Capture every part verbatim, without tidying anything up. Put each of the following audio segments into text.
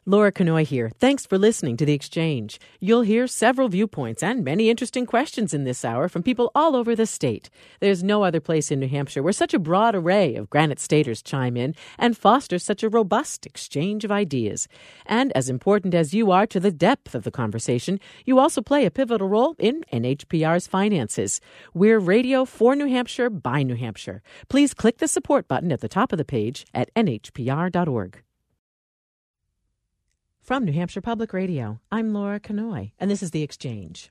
Laura Kanoy here. Thanks for listening to The Exchange. You'll hear several viewpoints and many interesting questions in this hour from people all over the state. There's no other place in New Hampshire where such a broad array of Granite Staters chime in and foster such a robust exchange of ideas. And as important as you are to the depth of the conversation, you also play a pivotal role in N H P R's finances. We're radio for New Hampshire by New Hampshire. Please click the support button at the top of the page at N H P R dot org. From New Hampshire Public Radio, I'm Laura Kanoy, and this is The Exchange.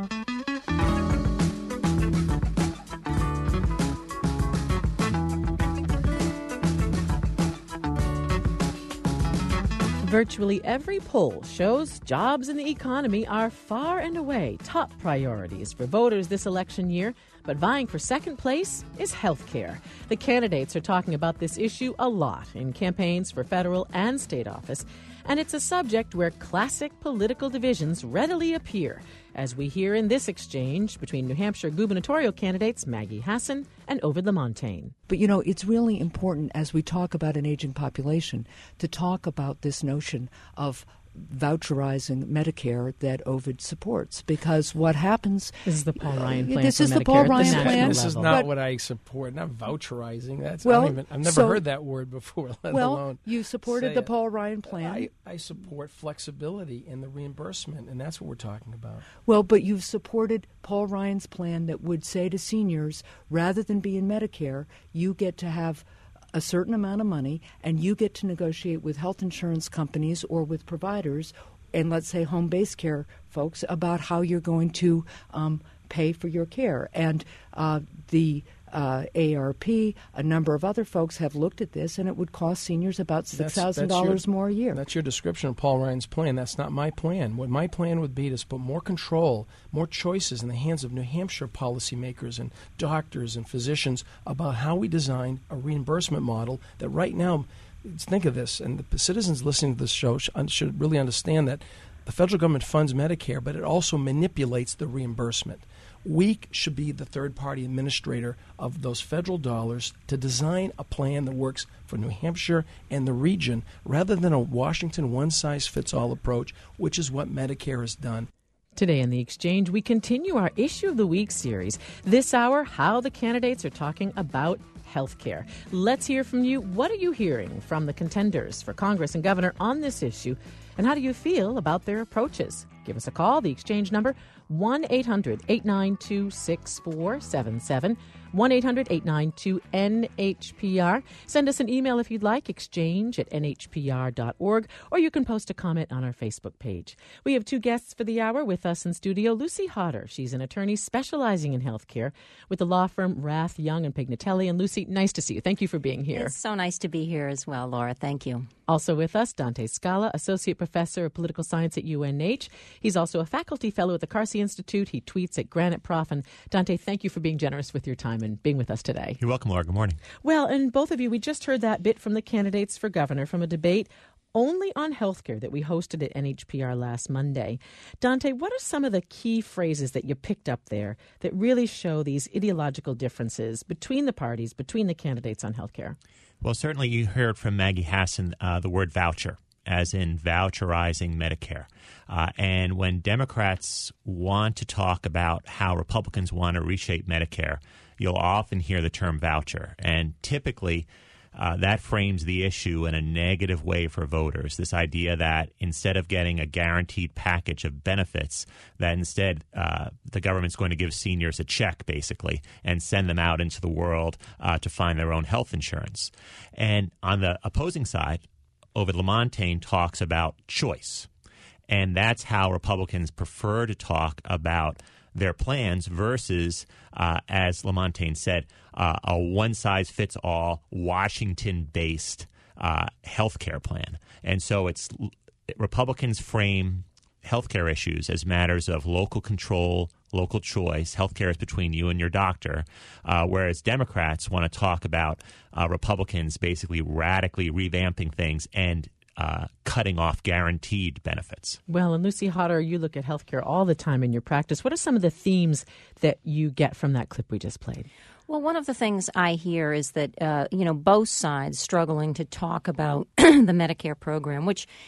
Virtually every poll shows jobs and the economy are far and away top priorities for voters this election year, but vying for second place is health care. The candidates are talking about this issue a lot in campaigns for federal and state office, and it's a subject where classic political divisions readily appear, as we hear in this exchange between New Hampshire gubernatorial candidates Maggie Hassan and Ovid LaMontagne. But, you know, it's really important as we talk about an aging population to talk about this notion of voucherizing Medicare that Ovid supports, because what happens... This is the Paul Ryan plan. This for is Medicare the Paul Ryan the plan. This is level. not But, what I support. Not voucherizing. That's well, I don't even, I've never so, heard that word before. Let well, alone you supported the it. Paul Ryan plan. I, I support flexibility in the reimbursement, and that's what we're talking about. Well, but you've supported Paul Ryan's plan that would say to seniors, rather than be in Medicare, you get to have a certain amount of money, and you get to negotiate with health insurance companies or with providers and let's say home-based care folks about how you're going to um, pay for your care. And uh, the uh, A A R P, a number of other folks have looked at this, and it would cost seniors about six thousand dollars more a year. That's your description of Paul Ryan's plan. That's not my plan. What my plan would be is to put more control, more choices in the hands of New Hampshire policymakers and doctors and physicians about how we design a reimbursement model that right now, think of this, and the citizens listening to this show should really understand that the federal government funds Medicare, but it also manipulates the reimbursement. We should be the third-party administrator of those federal dollars to design a plan that works for New Hampshire and the region, rather than a Washington one-size-fits-all approach, which is what Medicare has done. Today in The Exchange, we continue our Issue of the Week series. This hour, how the candidates are talking about healthcare. Let's hear from you. What are you hearing from the contenders for Congress and governor on this issue? And how do you feel about their approaches? Give us a call. The Exchange number, one eight hundred eight nine two six four seven seven, one eight hundred eight nine two N H P R. Send us an email if you'd like, exchange at N H P R dot org, or you can post a comment on our Facebook page. We have two guests for the hour with us in studio. Lucy Hodder, she's an attorney specializing in healthcare with the law firm Rath, Young and Pignatelli. And Lucy, nice to see you. Thank you for being here. It's so nice to be here as well, Laura. Thank you. Also with us, Dante Scala, Associate Professor of Political Science at U N H. He's also a faculty fellow at the Carsey Institute. He tweets at Granite Prof. And Dante, thank you for being generous with your time and being with us today. You're welcome, Laura. Good morning. Well, and both of you, we just heard that bit from the candidates for governor from a debate only on healthcare that we hosted at N H P R last Monday. Dante, what are some of the key phrases that you picked up there that really show these ideological differences between the parties, between the candidates on healthcare? Well, certainly you heard from Maggie Hassan uh, the word voucher, as in voucherizing Medicare. Uh, and when Democrats want to talk about how Republicans want to reshape Medicare, you'll often hear the term voucher. And typically, uh, that frames the issue in a negative way for voters, this idea that instead of getting a guaranteed package of benefits, that instead uh, the government's going to give seniors a check, basically, and send them out into the world uh, to find their own health insurance. And on the opposing side, Ovid LaMontagne talks about choice. And that's how Republicans prefer to talk about their plans versus, uh, as LaMontagne said, uh, a one-size-fits-all Washington-based uh, health care plan. And so it's Republicans frame healthcare issues as matters of local control, local choice. Healthcare is between you and your doctor, uh, whereas Democrats want to talk about uh, Republicans basically radically revamping things and uh, cutting off guaranteed benefits. Well, and Lucy Hodder, you look at healthcare all the time in your practice. What are some of the themes that you get from that clip we just played? Well, one of the things I hear is that, uh, you know, both sides struggling to talk about the Medicare program, which,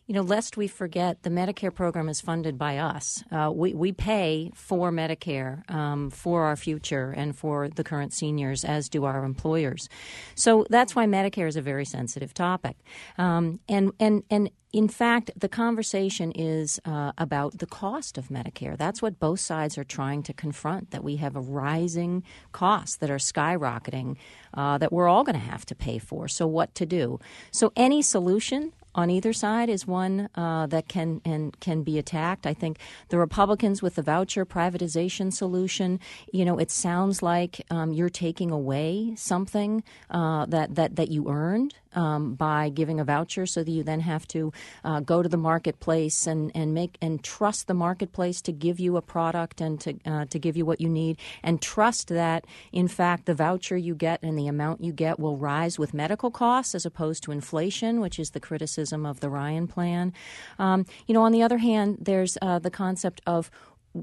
You know, lest we forget, the Medicare program is funded by us. Uh, we, we pay for Medicare, um, for our future and for the current seniors, as do our employers. So that's why Medicare is a very sensitive topic. Um, and, and, and in fact, the conversation is uh, about the cost of Medicare. That's what both sides are trying to confront, that we have a rising costs that are skyrocketing uh, that we're all going to have to pay for. So what to do? So any solution on either side is one uh, that can and can be attacked. I think the Republicans with the voucher privatization solution, you know, it sounds like um, you're taking away something uh, that, that, that you earned um, by giving a voucher, so that you then have to uh, go to the marketplace and, and make and trust the marketplace to give you a product and to uh, to give you what you need, and trust that, in fact, the voucher you get and the amount you get will rise with medical costs as opposed to inflation, which is the criticism of the Ryan plan. Um, you know, on the other hand, there's uh, the concept of,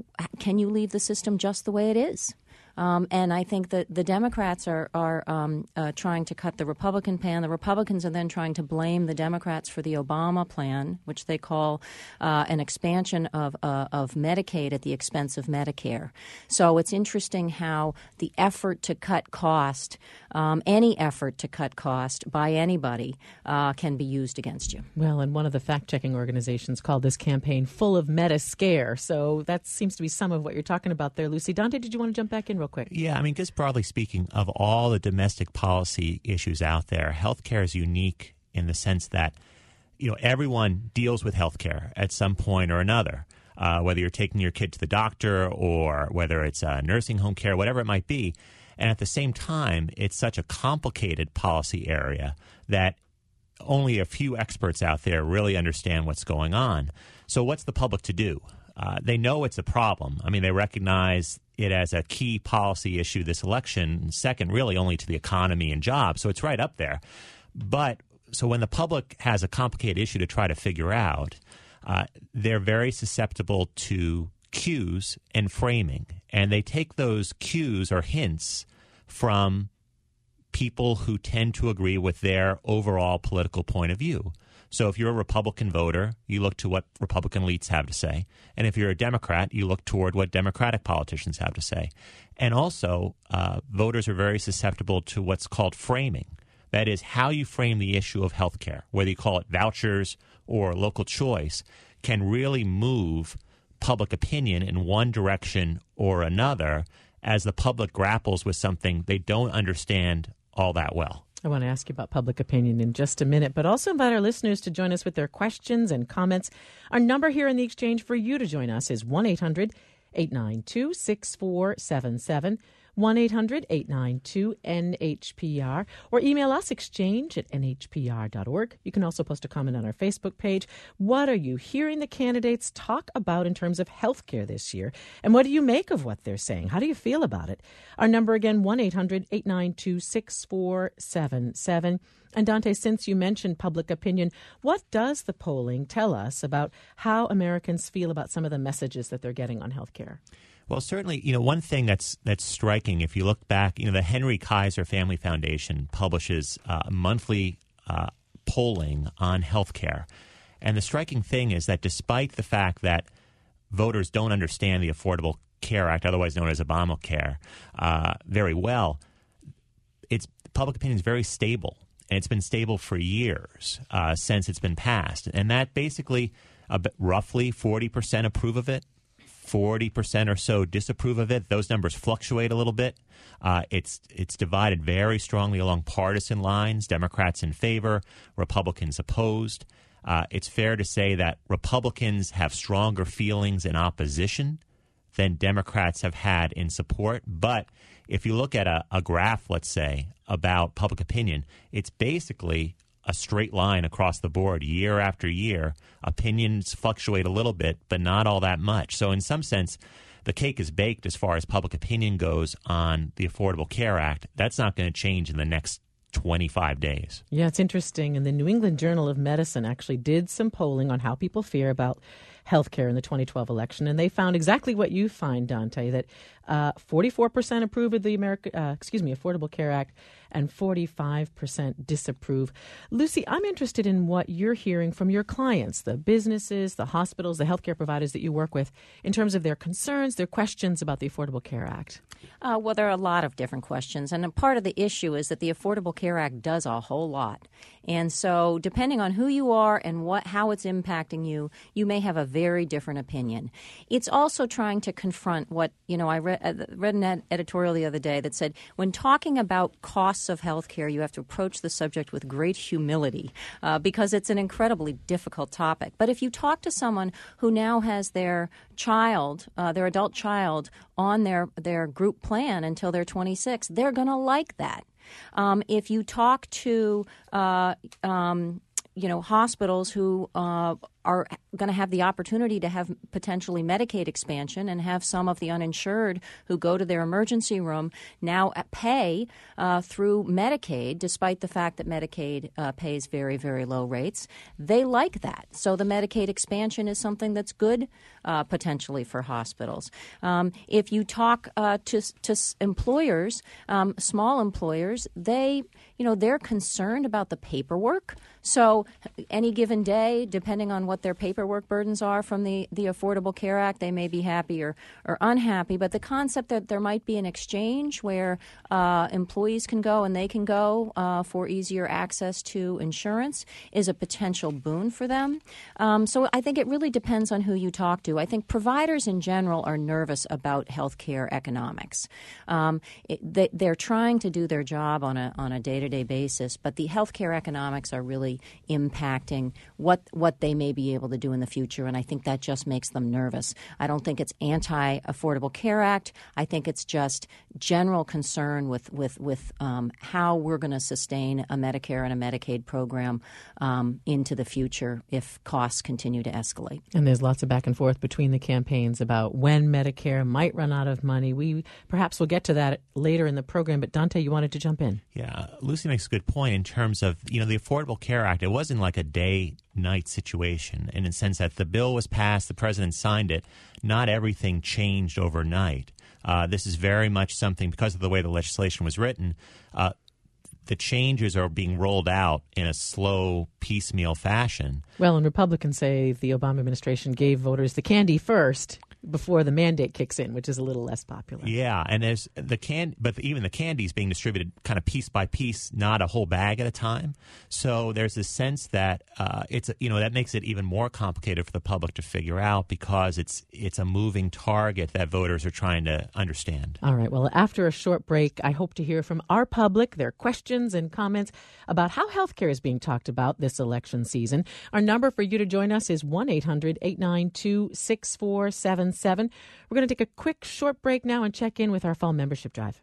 can you leave the system just the way it is? Um, and I think that the Democrats are, are um, uh, trying to cut the Republican plan. The Republicans are then trying to blame the Democrats for the Obama plan, which they call uh, an expansion of, uh, of Medicaid at the expense of Medicare. So it's interesting how the effort to cut cost, um, any effort to cut cost by anybody uh, can be used against you. Well, and one of the fact-checking organizations called this campaign full of meta scare. So that seems to be some of what you're talking about there, Lucy. Dante, did you want to jump back in real quick? Yeah, I mean, just broadly speaking, of all the domestic policy issues out there, healthcare is unique in the sense that, you know, everyone deals with healthcare at some point or another, uh, whether you're taking your kid to the doctor or whether it's uh, nursing home care, whatever it might be. And at the same time, it's such a complicated policy area that only a few experts out there really understand what's going on. So what's the public to do? Uh, they know it's a problem. I mean, they recognize it as a key policy issue this election, second really only to the economy and jobs. So it's right up there. But so when the public has a complicated issue to try to figure out, uh, they're very susceptible to cues and framing. And they take those cues or hints from people who tend to agree with their overall political point of view. So if you're a Republican voter, you look to what Republican elites have to say. And if you're a Democrat, you look toward what Democratic politicians have to say. And also, uh, voters are very susceptible to what's called framing. That is, how you frame the issue of health care, whether you call it vouchers or local choice, can really move public opinion in one direction or another as the public grapples with something they don't understand all that well. I want to ask you about public opinion in just a minute, but also invite our listeners to join us with their questions and comments. Our number here in the exchange for you to join us is one eight hundred eight nine two six four seven seven, one eight hundred eight nine two N H P R, or email us exchange at N H P R dot org. You can also post a comment on our Facebook page. What are you hearing the candidates talk about in terms of health care this year? And what do you make of what they're saying? How do you feel about it? Our number again, one eight hundred eight nine two six four seven seven. And Dante, since you mentioned public opinion, what does the polling tell us about how Americans feel about some of the messages that they're getting on health care? Well, certainly, you know, one thing that's that's striking, if you look back, you know, the Henry Kaiser Family Foundation publishes uh, monthly uh, polling on health care. And the striking thing is that despite the fact that voters don't understand the Affordable Care Act, otherwise known as Obamacare, uh, very well, it's public opinion is very stable. And it's been stable for years uh, since it's been passed. And that basically, uh, roughly forty percent approve of it, forty percent or so disapprove of it. Those numbers fluctuate a little bit. Uh, it's it's divided very strongly along partisan lines, Democrats in favor, Republicans opposed. Uh, it's fair to say that Republicans have stronger feelings in opposition than Democrats have had in support. But if you look at a, a graph, let's say, about public opinion, it's basically a straight line across the board year after year. Opinions fluctuate a little bit, but not all that much. So in some sense, the cake is baked as far as public opinion goes on the Affordable Care Act. That's not going to change in the next twenty-five days. Yeah, it's interesting. And the New England Journal of Medicine actually did some polling on how people feel about health care in the twenty twelve election, and they found exactly what you find, Dante, that uh, forty-four percent approve of the America, uh, excuse me, Affordable Care Act, and forty-five percent disapprove. Lucy, I'm interested in what you're hearing from your clients, the businesses, the hospitals, the healthcare providers that you work with, in terms of their concerns, their questions about the Affordable Care Act. Uh, well, there are a lot of different questions, and a part of the issue is that the Affordable Care Act does a whole lot. And so depending on who you are and what how it's impacting you, you may have a very different opinion. It's also trying to confront what, you know, I read, uh, read an ed- editorial the other day that said when talking about costs of health care, you have to approach the subject with great humility uh, because it's an incredibly difficult topic. But if you talk to someone who now has their child, uh, their adult child, on their, their group plan until they're twenty-six, they're going to like that. Um, if you talk to, uh, um, you know, hospitals who uh, are going to have the opportunity to have potentially Medicaid expansion and have some of the uninsured who go to their emergency room now pay uh, through Medicaid, despite the fact that Medicaid uh, pays very, very low rates. They like that. So the Medicaid expansion is something that's good uh, potentially for hospitals. Um, if you talk uh, to, to employers, um, small employers, they, you know, they're concerned about the paperwork. So any given day, depending on what their paperwork burdens are from the, the Affordable Care Act, they may be happy or, or unhappy. But the concept that there might be an exchange where uh, employees can go and they can go uh, for easier access to insurance is a potential boon for them. Um, so I think it really depends on who you talk to. I think providers in general are nervous about healthcare economics. Um, it, they, they're trying to do their job on a on a day-to-day basis, but the healthcare economics are really impacting what what they may be able to do in the future, and I think that just makes them nervous. I don't think it's anti-Affordable Care Act. I think it's just general concern with with with um, how we're going to sustain a Medicare and a Medicaid program um, into the future if costs continue to escalate. And there's lots of back and forth between the campaigns about when Medicare might run out of money. We perhaps will get to that later in the program, but Dante, you wanted to jump in. Yeah, Lucy makes a good point in terms of, you know, the Affordable Care Act. It wasn't like a day-night situation in the sense that the bill was passed, the president signed it. Not everything changed overnight. Uh, this is very much something, because of the way the legislation was written, uh, the changes are being rolled out in a slow, piecemeal fashion. Well, and Republicans say the Obama administration gave voters the candy first before the mandate kicks in, which is a little less popular. Yeah, and there's the can, but even the candy is being distributed kind of piece by piece, not a whole bag at a time. So there's a sense that uh, it's you know that makes it even more complicated for the public to figure out, because it's it's a moving target that voters are trying to understand. All right. Well, after a short break, I hope to hear from our public, their questions and comments about how healthcare is being talked about this election season. Our number for you to join us is one eight hundred eight nine two six four seven seven. We're going to take a quick short break now and check in with our fall membership drive.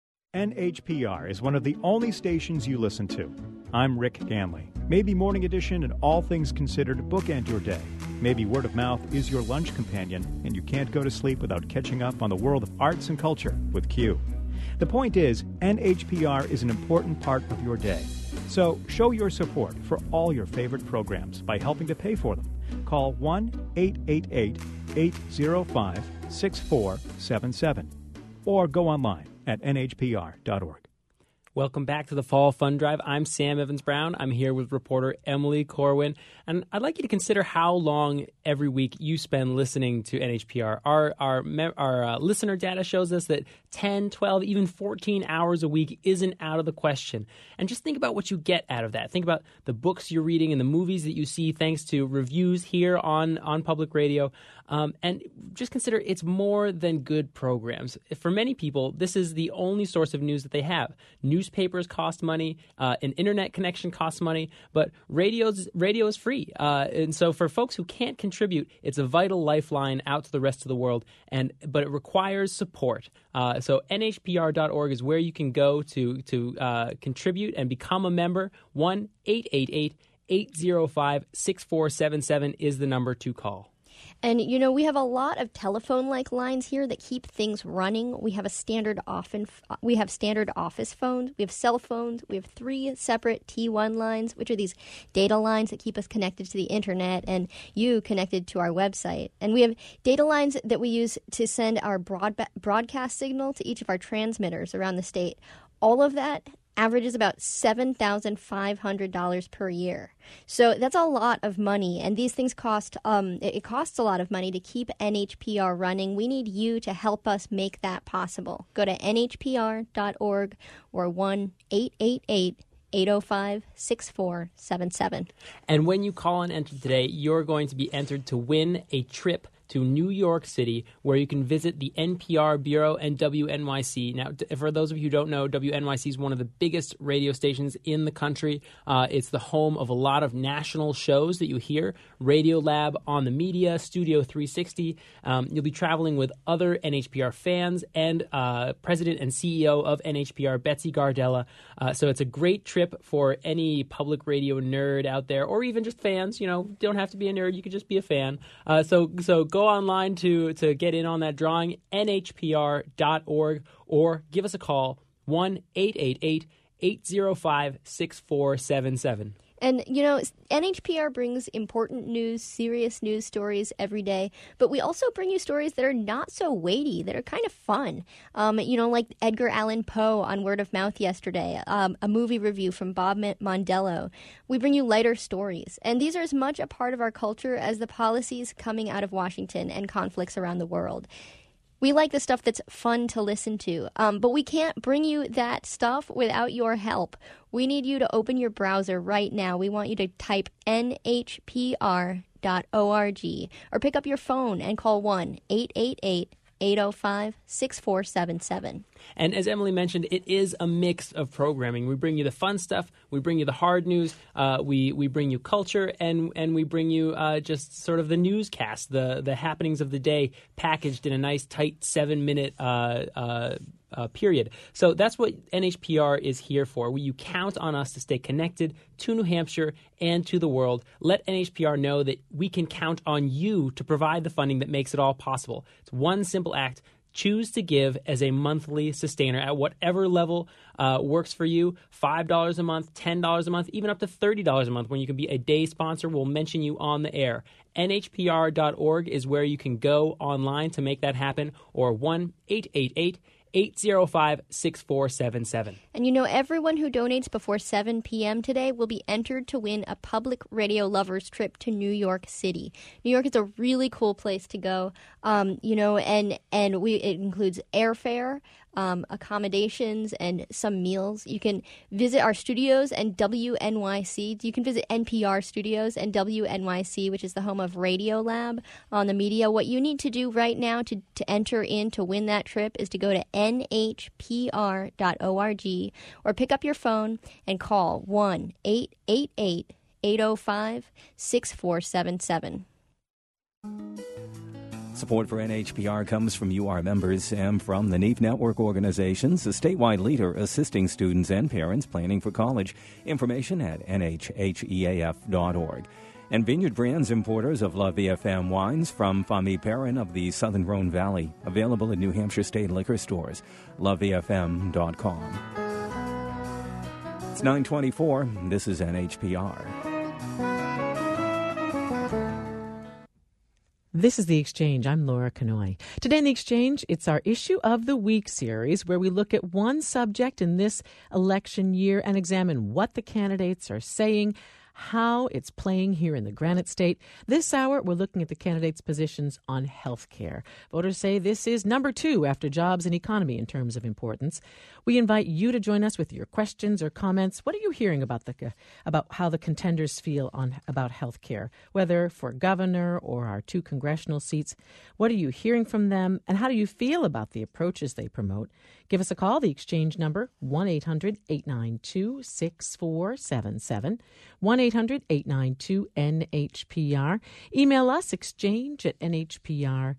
N H P R is one of the only stations you listen to. I'm Rick Ganley. Maybe Morning Edition and All Things Considered bookend your day. Maybe word of mouth is your lunch companion, and you can't go to sleep without catching up on the world of arts and culture with Q. The point is, N H P R is an important part of your day. So show your support for all your favorite programs by helping to pay for them. Call one eight eight eight eight zero five six four seven seven or go online at N H P R dot org. Welcome back to the Fall Fund Drive. I'm Sam Evans-Brown. I'm here with reporter Emily Corwin. And I'd like you to consider how long every week you spend listening to N H P R. Our, our, our uh, listener data shows us that ten, twelve, even fourteen hours a week isn't out of the question. And just think about what you get out of that. Think about the books you're reading and the movies that you see thanks to reviews here on, on public radio. Um, and just consider it's more than good programs. For many people, this is the only source of news that they have. Newspapers cost money, uh, an internet connection costs money, but radio's, radio is free. Uh, and so for folks who can't contribute, it's a vital lifeline out to the rest of the world, and but it requires support. Uh, so N H P R dot org is where you can go to, to uh, contribute and become a member. one eight eight eight eight zero five six four seven seven is the number to call. And, you know, we have a lot of telephone-like lines here that keep things running. We have a standard often, we have standard office phones. We have cell phones. We have three separate T one lines, which are these data lines that keep us connected to the internet and you connected to our website. And we have data lines that we use to send our broad, broadcast signal to each of our transmitters around the state. All of that averages about seven thousand five hundred dollars per year. So that's a lot of money, and these things cost, um, it costs a lot of money to keep N H P R running. We need you to help us make that possible. Go to N H P R dot org or one eight eight eight, eight oh five, six four seven seven. And when you call and enter today, you're going to be entered to win a trip to New York City, where you can visit the N P R Bureau and W N Y C. Now, for those of you who don't know, W N Y C is one of the biggest radio stations in the country. Uh, it's the home of a lot of national shows that you hear. Radiolab, On the Media, Studio three sixty. Um, you'll be traveling with other N H P R fans and uh, President and C E O of N H P R, Betsy Gardella. Uh, so it's a great trip for any public radio nerd out there, or even just fans. You know, don't have to be a nerd. You could just be a fan. Uh, so, so go online to, to get in on that drawing, N H P R dot org, or give us a call, one eight eight eight, eight oh five, six four seven seven. And, you know, N H P R brings important news, serious news stories every day, but we also bring you stories that are not so weighty, that are kind of fun. Um, you know, like Edgar Allan Poe on Word of Mouth yesterday, um, a movie review from Bob Mondello. We bring you lighter stories, and these are as much a part of our culture as the policies coming out of Washington and conflicts around the world. We like the stuff that's fun to listen to, um, but we can't bring you that stuff without your help. We need you to open your browser right now. We want you to type N H P R dot org or pick up your phone and call one eight eight eight, eight oh five, six four seven seven. And as Emily mentioned, it is a mix of programming. We bring you the fun stuff, we bring you the hard news, uh, we we bring you culture, and and we bring you uh, just sort of the newscast, the the happenings of the day, packaged in a nice tight seven minute uh, uh, uh, period. So that's what N H P R is here for. You count on us to stay connected to New Hampshire and to the world. Let N H P R know that we can count on you to provide the funding that makes it all possible. It's one simple act. Choose to give as a monthly sustainer at whatever level uh, works for you. five dollars a month, ten dollars a month, even up to thirty dollars a month when you can be a day sponsor. We'll mention you on the air. N H P R dot org is where you can go online to make that happen, or one eight eight eight, eight oh five, six four seven seven. And you know, everyone who donates before seven p.m. today will be entered to win a public radio lovers trip to New York City. New York is a really cool place to go, um, you know, and, and we it includes airfare, um, accommodations, and some meals. You can visit our studios and W N Y C. You can visit N P R Studios and W N Y C, which is the home of Radiolab on the media. What you need to do right now to, to enter in to win that trip is to go to N H P R dot org or pick up your phone and call one eight eight eight, eight oh five, six four seven seven. Support for N H P R comes from you, our members, and from the Neve Network Organizations, a statewide leader assisting students and parents planning for college. Information at N H H E A F dot org. And Vineyard Brands, importers of La V F M wines from Famille Perrin of the Southern Rhone Valley. Available at New Hampshire State liquor stores. La V F M dot com. It's nine twenty-four. This is N H P R. This is The Exchange. I'm Laura Kanoy. Today in The Exchange, it's our Issue of the Week series where we look at one subject in this election year and examine what the candidates are saying, how it's playing here in the Granite State. This hour, we're looking at the candidates' positions on health care. Voters say this is number two after jobs and economy in terms of importance. We invite you to join us with your questions or comments. What are you hearing about the about how the contenders feel on about health care, whether for governor or our two congressional seats? What are you hearing from them, and how do you feel about the approaches they promote? Give us a call. The Exchange number, one eight hundred, eight nine two, six four seven seven, one eight hundred, eight nine two, N H P R. Email us, exchange at N H P R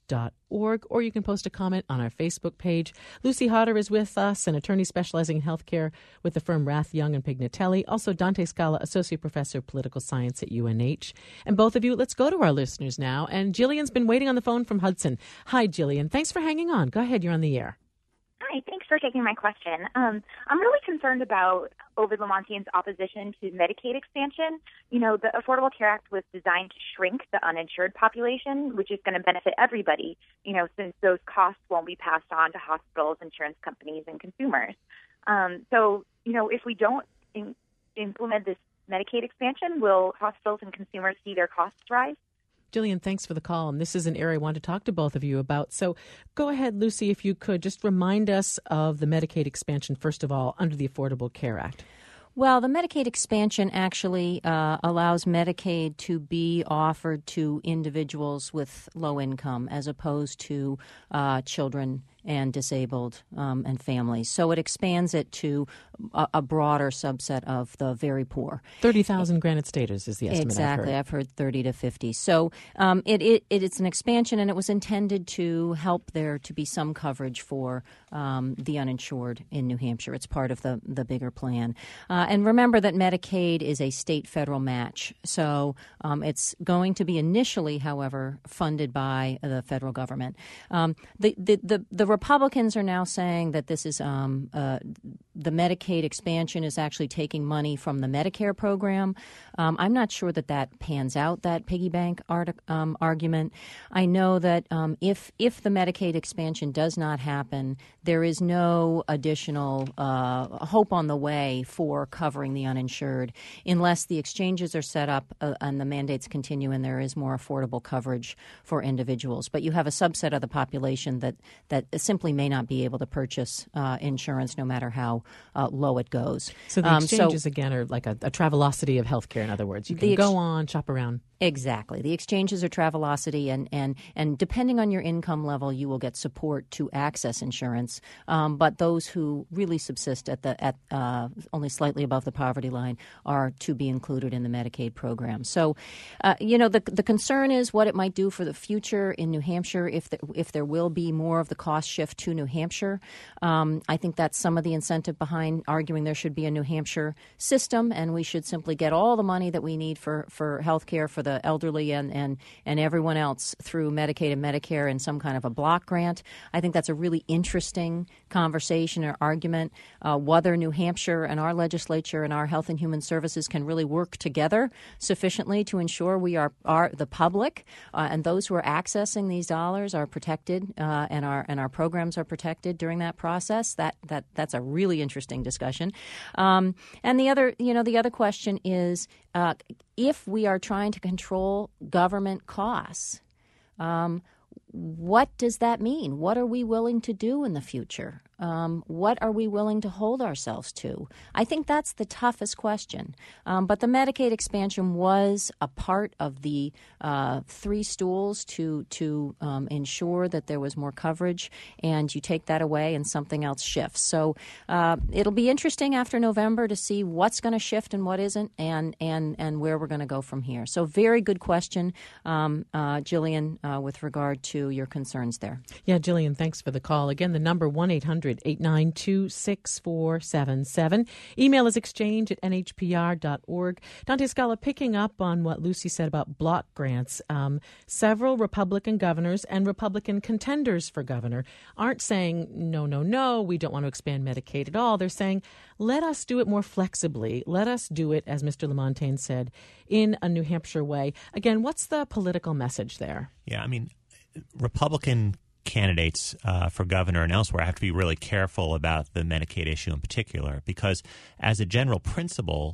dot org, or you can post a comment on our Facebook page. Lucy Hodder is with us, an attorney specializing in healthcare with the firm Rath, Young and Pignatelli. Also, Dante Scala, associate professor of political science at U N H. And both of you, let's go to our listeners now. And Jillian's been waiting on the phone from Hudson. Hi, Jillian. Thanks for hanging on. Go ahead. You're on the air. Hi, thanks for taking my question. Um, I'm really concerned about over-Lamontian's opposition to Medicaid expansion. You know, the Affordable Care Act was designed to shrink the uninsured population, which is going to benefit everybody, you know, since those costs won't be passed on to hospitals, insurance companies, and consumers. Um, so, you know, if we don't in- implement this Medicaid expansion, will hospitals and consumers see their costs rise? Jillian, thanks for the call. And this is an area I want to talk to both of you about. So go ahead, Lucy, if you could just remind us of the Medicaid expansion, first of all, under the Affordable Care Act. Well, the Medicaid expansion actually uh, allows Medicaid to be offered to individuals with low income as opposed to uh, children and disabled um, and families. So it expands it to a, a broader subset of the very poor. thirty thousand granted status is the estimate. Exactly. I've heard, I've heard thirty to fifty. So um, it, it, it it's an expansion, and it was intended to help there to be some coverage for um, the uninsured in New Hampshire. It's part of the, the bigger plan. Uh, and remember that Medicaid is a state-federal match. So um, it's going to be initially, however, funded by the federal government. Um, the, the, the, the Republicans are now saying that this is um, uh, the Medicaid expansion is actually taking money from the Medicare program. Um, I'm not sure that that pans out, that piggy bank art, um, argument. I know that um, if if the Medicaid expansion does not happen, there is no additional uh, hope on the way for covering the uninsured unless the exchanges are set up uh, and the mandates continue and there is more affordable coverage for individuals. But you have a subset of the population that, that simply may not be able to purchase uh, insurance no matter how uh, low it goes. So the um, exchanges, so, again, are like a, a Travelocity of healthcare, in other words. You can ex- go on, shop around. Exactly. The exchanges are Travelocity, and, and, and depending on your income level, you will get support to access insurance. Um, but those who really subsist at the at uh, only slightly above the poverty line are to be included in the Medicaid program. So, uh, you know, the the concern is what it might do for the future in New Hampshire if the, if there will be more of the cost shift to New Hampshire. Um, I think that's some of the incentive behind arguing there should be a New Hampshire system, and we should simply get all the money that we need for, for health care for the elderly and, and, and everyone else through Medicaid and Medicare in some kind of a block grant. I think that's a really interesting conversation or argument, uh, whether New Hampshire and our legislature and our Health and Human Services can really work together sufficiently to ensure we are, are the public uh, and those who are accessing these dollars are protected uh, and our and our programs are protected during that process. That that that's a really interesting discussion. Um, and the other, you know, the other question is uh, if we are trying to control government costs, um, what does that mean? What are we willing to do in the future? Um, what are we willing to hold ourselves to? I think that's the toughest question. Um, but the Medicaid expansion was a part of the uh, three stools to to um, ensure that there was more coverage, and you take that away and something else shifts. So uh, it'll be interesting after November to see what's going to shift and what isn't, and and and where we're going to go from here. So very good question, um, uh, Jillian, uh, with regard to your concerns there. Yeah, Jillian, thanks for the call. Again, the number one eight hundred eight nine two six four seven seven. Email is exchange at n h p r dot org. Dante Scala, picking up on what Lucy said about block grants, um, several Republican governors and Republican contenders for governor aren't saying, no, no, no, we don't want to expand Medicaid at all. They're saying, let us do it more flexibly. Let us do it, as Mister Lamontagne said, in a New Hampshire way. Again, what's the political message there? Yeah, I mean, Republican candidates uh, for governor and elsewhere have to be really careful about the Medicaid issue in particular because, as a general principle,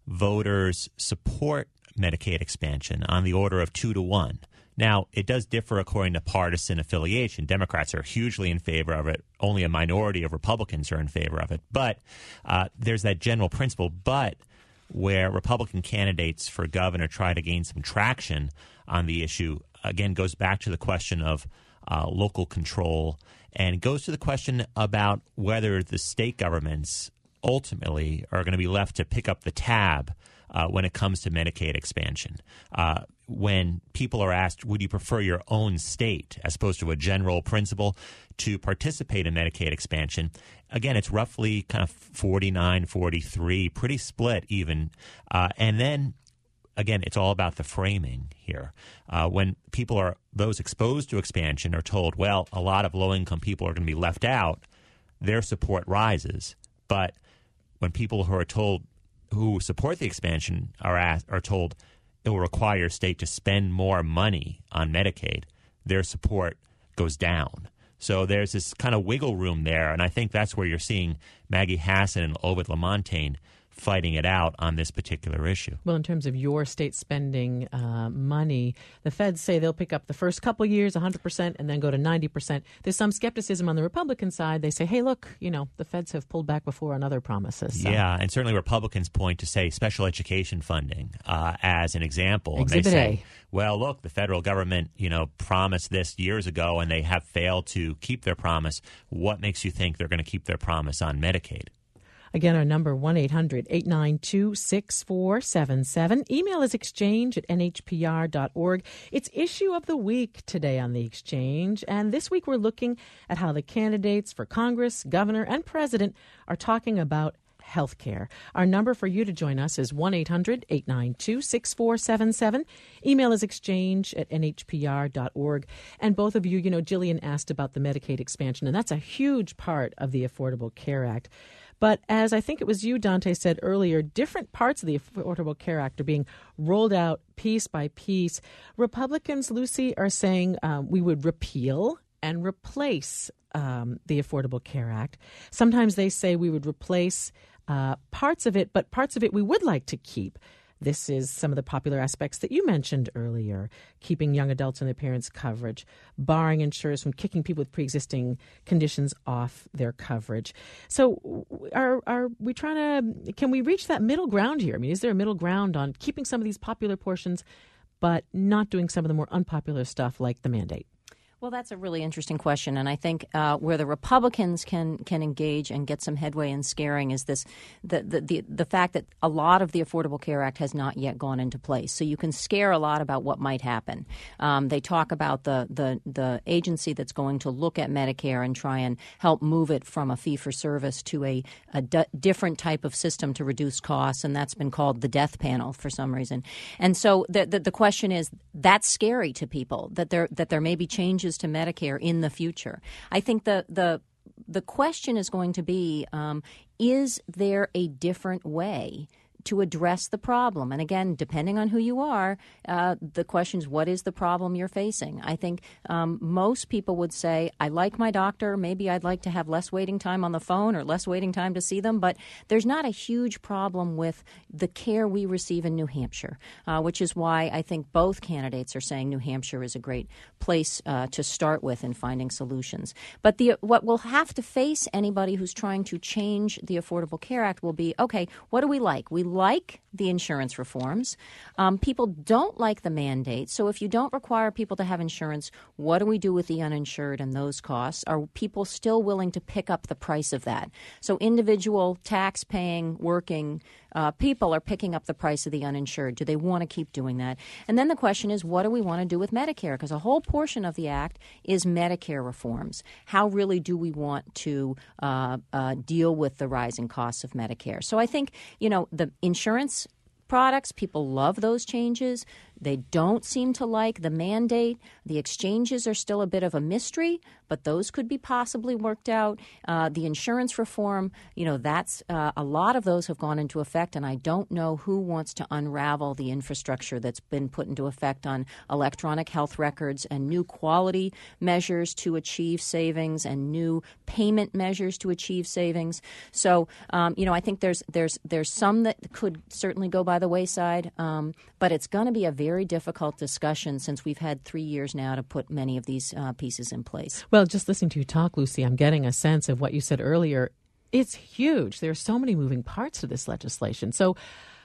voters support Medicaid expansion on the order of two to one. Now, it does differ according to partisan affiliation. Democrats are hugely in favor of it. Only a minority of Republicans are in favor of it. But uh, there's that general principle. But where Republican candidates for governor try to gain some traction on the issue, again, goes back to the question of uh, local control and goes to the question about whether the state governments ultimately are going to be left to pick up the tab Uh, when it comes to Medicaid expansion. Uh, when people are asked, would you prefer your own state as opposed to a general principle to participate in Medicaid expansion? Again, it's roughly kind of forty-nine, forty-three, pretty split even. Uh, and then, again, it's all about the framing here. Uh, when people are, those exposed to expansion are told, well, a lot of low-income people are going to be left out, their support rises. But when people who are told, who support the expansion are asked, are told it will require your state to spend more money on Medicaid, their support goes down. So there's this kind of wiggle room there, and I think that's where you're seeing Maggie Hassan and Ovid Lamontagne fighting it out on this particular issue. Well, in terms of your state spending uh, money, the feds say they'll pick up the first couple years one hundred percent and then go to ninety percent. There's some skepticism on the Republican side. They say, hey, look, you know, the feds have pulled back before on other promises. So. Yeah, and certainly Republicans point to, say, special education funding uh, as an example. Exhibit they say, A. well, look, the federal government, you know, promised this years ago and they have failed to keep their promise. What makes you think they're going to keep their promise on Medicaid? Again, our number, one eight hundred eight nine two six four seven seven. Email is exchange at n h p r dot org. It's issue of the week today on The Exchange. And this week we're looking at how the candidates for Congress, governor, and president are talking about health care. Our number for you to join us is one eight hundred eight nine two six four seven seven. Email is exchange at n h p r dot org. And both of you, you know, Jillian asked about the Medicaid expansion, and that's a huge part of the Affordable Care Act. But as I think it was you, Dante, said earlier, different parts of the Affordable Care Act are being rolled out piece by piece. Republicans, Lucy, are saying um, we would repeal and replace um, the Affordable Care Act. Sometimes they say we would replace uh, parts of it, but parts of it we would like to keep. This is some of the popular aspects that you mentioned earlier, keeping young adults and their parents' coverage, barring insurers from kicking people with pre-existing conditions off their coverage. So are are we trying to, can we reach that middle ground here? I mean, is there a middle ground on keeping some of these popular portions, but not doing some of the more unpopular stuff like the mandate? Well, that's a really interesting question, and I think uh, where the Republicans can can engage and get some headway in scaring is this the, the the the fact that a lot of the Affordable Care Act has not yet gone into place. So you can scare a lot about what might happen. Um, they talk about the, the the agency that's going to look at Medicare and try and help move it from a fee-for-service to a, a d- different type of system to reduce costs, and that's been called the death panel for some reason. And so the the, the question is, that's scary to people, that there that there may be changes to Medicare in the future. I think the the the question is going to be, um, is there a different way to address the problem? And again, depending on who you are, uh, the question is, what is the problem you're facing? I think um, most people would say, I like my doctor. Maybe I'd like to have less waiting time on the phone or less waiting time to see them. But there's not a huge problem with the care we receive in New Hampshire, uh, which is why I think both candidates are saying New Hampshire is a great place uh, to start with in finding solutions. But the what will have to face anybody who's trying to change the Affordable Care Act will be, okay, what do we like? We like the insurance reforms. Um, people don't like the mandate. So if you don't require people to have insurance, what do we do with the uninsured and those costs? Are people still willing to pick up the price of that? So individual tax-paying, working uh, people are picking up the price of the uninsured. Do they want to keep doing that? And then the question is, what do we want to do with Medicare? Because a whole portion of the act is Medicare reforms. How really do we want to uh, uh, deal with the rising costs of Medicare? So I think, you know, the insurance products, people love those changes. They don't seem to like the mandate. The exchanges are still a bit of a mystery, but those could be possibly worked out. Uh, the insurance reform, you know, that's uh, a lot of those have gone into effect, and I don't know who wants to unravel the infrastructure that's been put into effect on electronic health records and new quality measures to achieve savings and new payment measures to achieve savings. So, um, you know, I think there's there's there's some that could certainly go by the wayside, um, but it's going to be a very difficult discussion since we've had three years now to put many of these uh, pieces in place. Well, just listening to you talk, Lucy, I'm getting a sense of what you said earlier. It's huge. There are so many moving parts to this legislation. So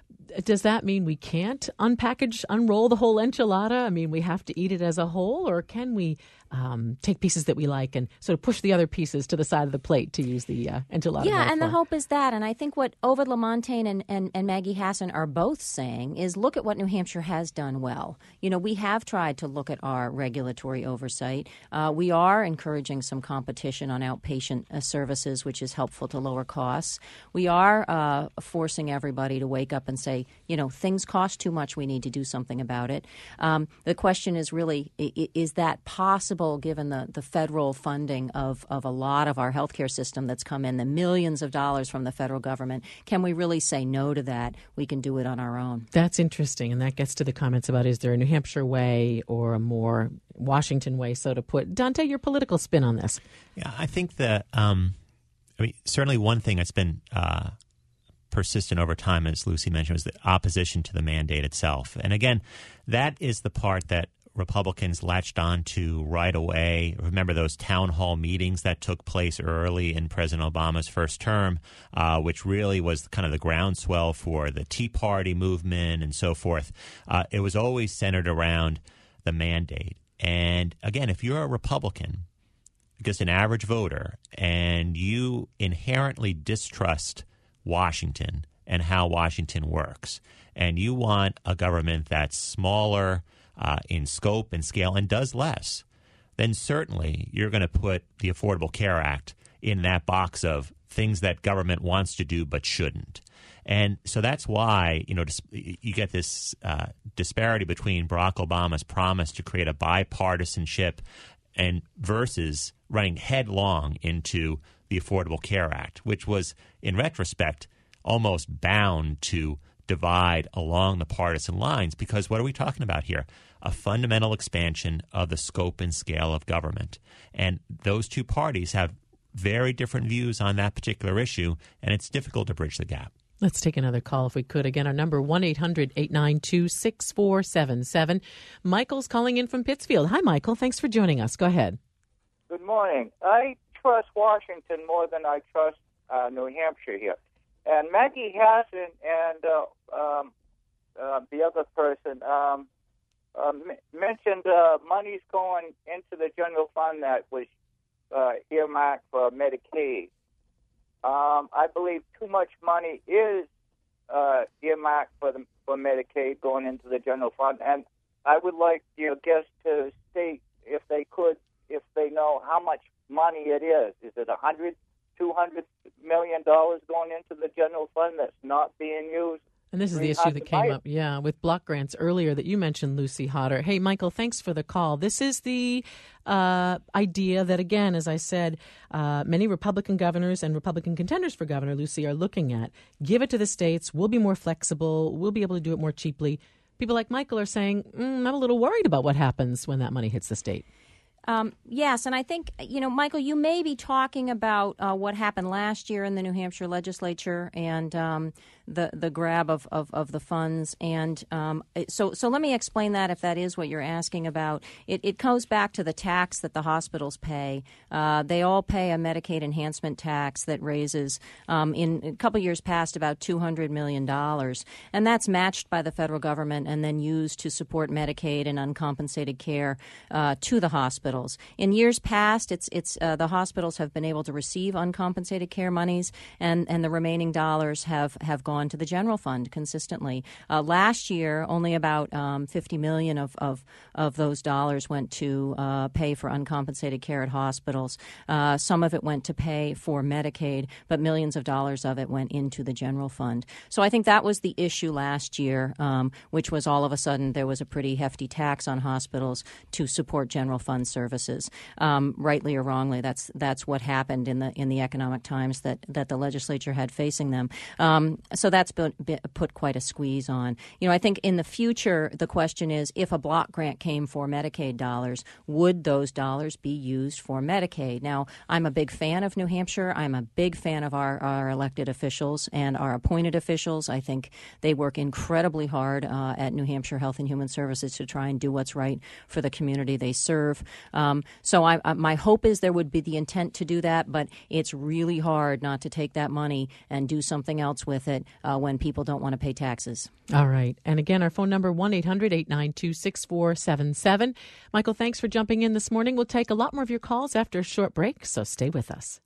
does that mean we can't unpackage, unroll the whole enchilada? I mean, we have to eat it as a whole, or can we um, take pieces that we like and sort of push the other pieces to the side of the plate, to use the uh, enchilada Yeah, metaphor? and the hope is that. And I think what Ovid Lamontagne and, and, and Maggie Hassan are both saying is look at what New Hampshire has done well. You know, we have tried to look at our regulatory oversight. Uh, we are encouraging some competition on outpatient uh, services, which is helpful to lower costs. We are uh, forcing everybody to wake up and say, you know, things cost too much. We need to do something about it. Um, the question is really, is that possible given the, the federal funding of, of a lot of our healthcare system that's come in, the millions of dollars from the federal government? Can we really say no to that? We can do it on our own. That's interesting, and that gets to the comments about is there a New Hampshire way or a more Washington way, so to put. Dante, your political spin on this. Yeah, I think that, um, I mean, certainly one thing that's been uh, persistent over time, as Lucy mentioned, was the opposition to the mandate itself. And again, that is the part that Republicans latched on to right away. Remember those town hall meetings that took place early in President Obama's first term, uh, which really was kind of the groundswell for the Tea Party movement and so forth. Uh, it was always centered around the mandate. And again, if you're a Republican, just an average voter, and you inherently distrust Washington and how Washington works, and you want a government that's smaller uh, in scope and scale and does less, then certainly you're going to put the Affordable Care Act in that box of things that government wants to do but shouldn't. And so that's why, you know, you get this uh, disparity between Barack Obama's promise to create a bipartisanship and versus running headlong into the Affordable Care Act, which was, in retrospect, almost bound to divide along the partisan lines. Because what are we talking about here? A fundamental expansion of the scope and scale of government. And those two parties have very different views on that particular issue, and it's difficult to bridge the gap. Let's take another call if we could. Again, our number, one eight hundred eight nine two six four seven seven. Michael's calling in from Pittsfield. Hi, Michael. Thanks for joining us. Go ahead. Good morning. I trust Washington more than I trust uh, New Hampshire here. And Maggie Hassan and uh, um, uh, the other person um, uh, m- mentioned uh, money's going into the general fund that was uh, earmarked for Medicaid. Um, I believe too much money is uh, earmarked for the, for Medicaid going into the general fund, and I would like your guests to state, if they could, if they know how much money it is. Is it a hundred, two hundred million dollars going into the general fund that's not being used? And this is the issue that came up, yeah, with block grants earlier that you mentioned, Lucy Hodder. Hey, Michael, thanks for the call. This is the uh, idea that, again, as I said, uh, many Republican governors and Republican contenders for governor, Lucy, are looking at. Give it to the states. We'll be more flexible. We'll be able to do it more cheaply. People like Michael are saying, mm, I'm a little worried about what happens when that money hits the state. Um, yes, and I think, you know, Michael, you may be talking about uh, what happened last year in the New Hampshire legislature and um, the the grab of, of, of the funds. And um, so so let me explain that if that is what you're asking about. It, it goes back to the tax that the hospitals pay. Uh, they all pay a Medicaid enhancement tax that raises, um, in a couple years past, about two hundred million dollars. And that's matched by the federal government and then used to support Medicaid and uncompensated care uh, to the hospitals. In years past, it's it's uh, the hospitals have been able to receive uncompensated care monies, and, and the remaining dollars have, have gone to the general fund consistently. Uh, last year, only about um, fifty million of, of of those dollars went to uh, pay for uncompensated care at hospitals. Uh, some of it went to pay for Medicaid, but millions of dollars of it went into the general fund. So I think that was the issue last year, um, which was all of a sudden there was a pretty hefty tax on hospitals to support general fund services. Services, um, rightly or wrongly, that's that's what happened in the in the economic times that, that the legislature had facing them. Um, so that's been, been put quite a squeeze on. You know, I think in the future the question is, if a block grant came for Medicaid dollars, would those dollars be used for Medicaid? Now, I'm a big fan of New Hampshire. I'm a big fan of our, our elected officials and our appointed officials. I think they work incredibly hard uh, at New Hampshire Health and Human Services to try and do what's right for the community they serve. Um, so I, uh, my hope is there would be the intent to do that, but it's really hard not to take that money and do something else with it. uh, when people don't want to pay taxes. All right. And again, our phone number, one eight hundred eight nine two six four seven seven. Michael, thanks for jumping in this morning. We'll take a lot more of your calls after a short break, so stay with us.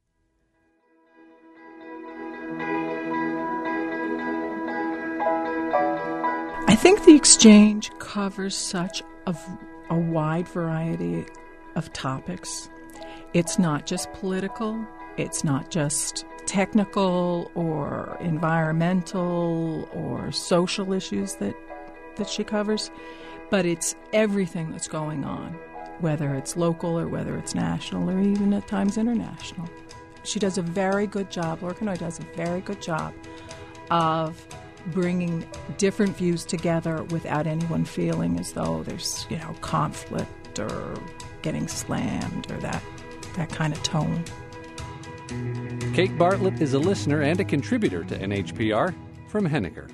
I think the exchange covers such a, a wide variety of topics. It's not just political, it's not just technical or environmental or social issues that, that she covers, but it's everything that's going on, whether it's local or whether it's national or even at times international. She does a very good job, Laura Kanoy does a very good job of bringing different views together without anyone feeling as though there's, you know, conflict or getting slammed or that that kind of tone. Kate Bartlett is a listener and a contributor to N H P R from Henniker.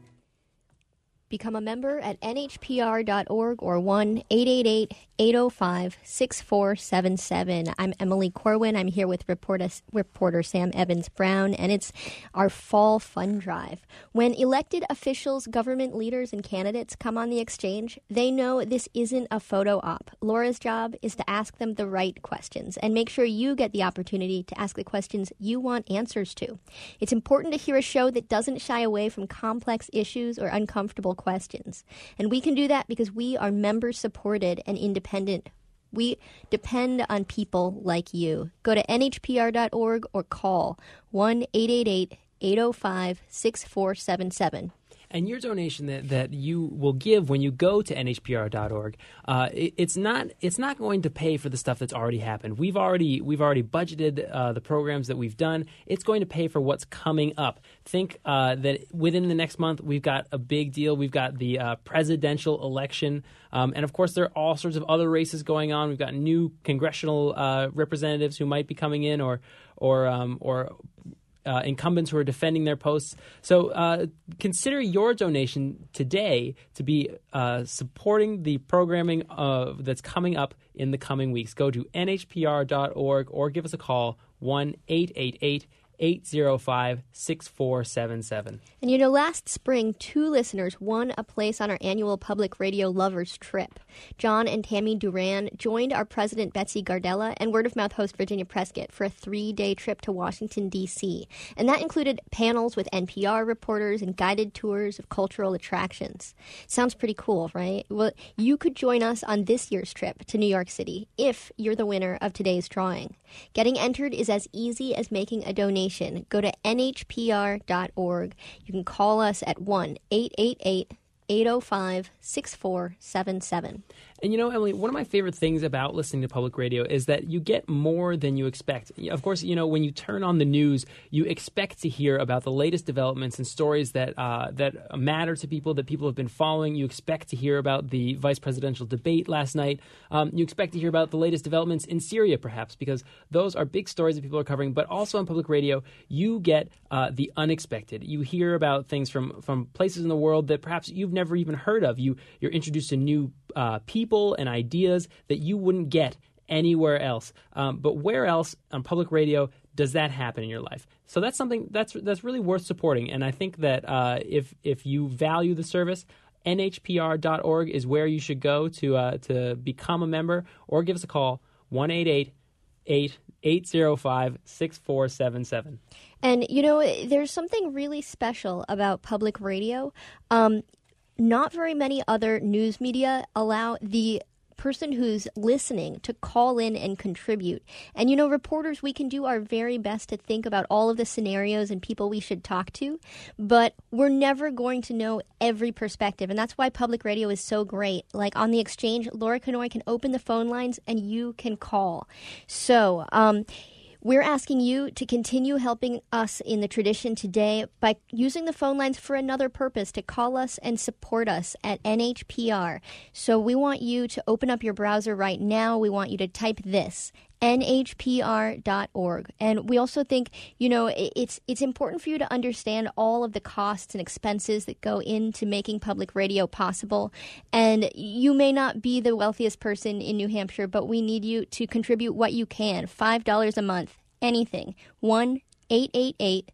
Become a member at N H P R dot org or one eight eight eight, eight oh five, six four seven seven. I'm Emily Corwin. I'm here with reporter, reporter Sam Evans-Brown, and it's our Fall Fund Drive. When elected officials, government leaders, and candidates come on the exchange, they know this isn't a photo op. Laura's job is to ask them the right questions and make sure you get the opportunity to ask the questions you want answers to. It's important to hear a show that doesn't shy away from complex issues or uncomfortable questions. And we can do that because we are member-supported and independent. We depend on people like you. Go to N H P R dot org or call one eight eight eight, eight oh five, six four seven seven. And your donation that, that you will give when you go to N H P R dot org, uh, it, it's not it's not going to pay for the stuff that's already happened. We've already we've already budgeted uh, the programs that we've done. It's going to pay for what's coming up. Think uh, that within the next month we've got a big deal. We've got the uh, presidential election, um, and of course there are all sorts of other races going on. We've got new congressional uh, representatives who might be coming in, or or um, or. Uh, incumbents who are defending their posts. So uh, consider your donation today to be uh, supporting the programming uh, that's coming up in the coming weeks. Go to N H P R dot org or give us a call, one eight eight eight, eight oh five, six four seven seven. And you know, last spring, two listeners won a place on our annual Public Radio Lovers trip. John and Tammy Duran joined our president, Betsy Gardella, and word-of-mouth host Virginia Prescott for a three-day trip to Washington, D C And that included panels with N P R reporters and guided tours of cultural attractions. Sounds pretty cool, right? Well, you could join us on this year's trip to New York City if you're the winner of today's drawing. Getting entered is as easy as making a donation. Go to N H P R dot org. You can call us at one eight eight eight, eight oh five, six four seven seven. And you know, Emily, one of my favorite things about listening to public radio is that you get more than you expect. Of course, you know, when you turn on the news, you expect to hear about the latest developments and stories that uh, that matter to people, that people have been following. You expect to hear about the vice presidential debate last night. Um, you expect to hear about the latest developments in Syria, perhaps, because those are big stories that people are covering. But also on public radio, you get uh, the unexpected. You hear about things from, from places in the world that perhaps you've never even heard of. You, you're introduced to new uh, people and ideas that you wouldn't get anywhere else. Um, but where else on public radio does that happen in your life? So that's something that's that's really worth supporting. And I think that uh, if if you value the service, N H P R dot org is where you should go to uh, to become a member, or give us a call, one eight eight eight, eight oh five, six four seven seven. And, you know, there's something really special about public radio. Um, not very many other news media allow the person who's listening to call in and contribute. And, you know, reporters, we can do our very best to think about all of the scenarios and people we should talk to, but we're never going to know every perspective. And that's why public radio is so great. Like on the exchange, Laura Kanoy can open the phone lines and you can call. So, um, we're asking you to continue helping us in the tradition today by using the phone lines for another purpose, to call us and support us at N H P R. So we want you to open up your browser right now. We want you to type this, N H P R dot org. And we also think, you know, it's it's important for you to understand all of the costs and expenses that go into making public radio possible. And you may not be the wealthiest person in New Hampshire, but we need you to contribute what you can. five dollars a month, anything. one eight eight eight,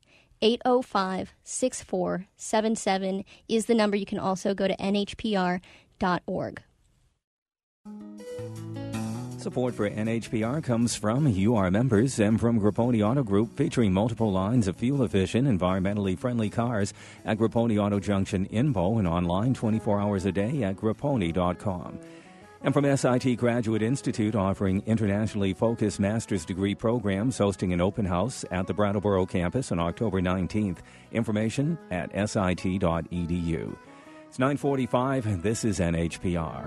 eight oh five, six four seven seven is the number. You can also go to N H P R dot org. Support for N H P R comes from U R members and from Grapponi Auto Group, featuring multiple lines of fuel-efficient, environmentally friendly cars at Grapponi Auto Junction in Bow and online twenty-four hours a day at grapponi dot com. And from S I T Graduate Institute, offering internationally focused master's degree programs, hosting an open house at the Brattleboro campus on October nineteenth. Information at S I T dot E D U. It's nine forty-five, and this is N H P R.